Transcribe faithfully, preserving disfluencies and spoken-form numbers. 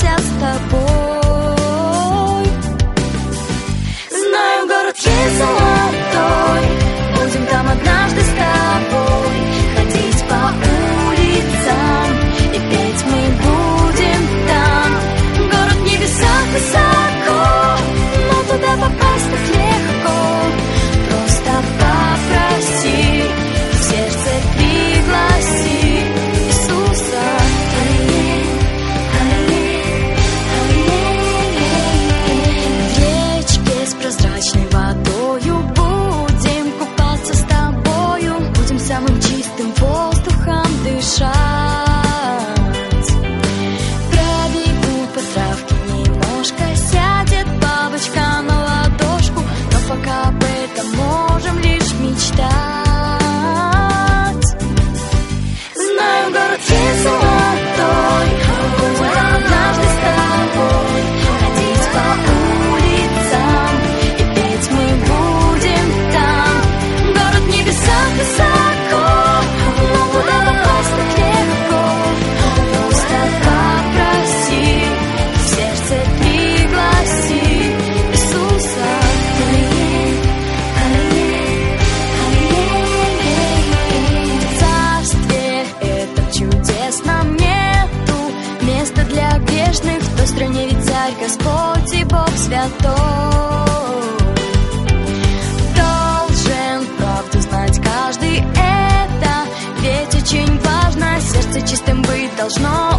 я с тобой. Знаю, город есть золотой, будем там однажды с тобой ходить по улицам, и петь мы будем там. Город в небесах высоко, но туда попасть так легко. Просто попроси, в сердце пригласи Иисуса. В речке с прозрачной водою будем купаться с тобою, будем самым чистым воздухом дышать. Пробегу по травке немножко, сядет бабочка на ладошку, но пока об этом можем лишь мечтать. Знаю, город есть золотой, будем там однажды с тобой ходить по улицам, и петь мы будем там. Город в небесах высоко, но куда попасть так легко. Просто попроси, в сердце пригласи Иисуса. В царстве этом чудесном нету места для грешных, в той стране ведь царь Господь и Бог святой. Должен правду знать каждый это, ведь очень важно, сердце чистым быть должно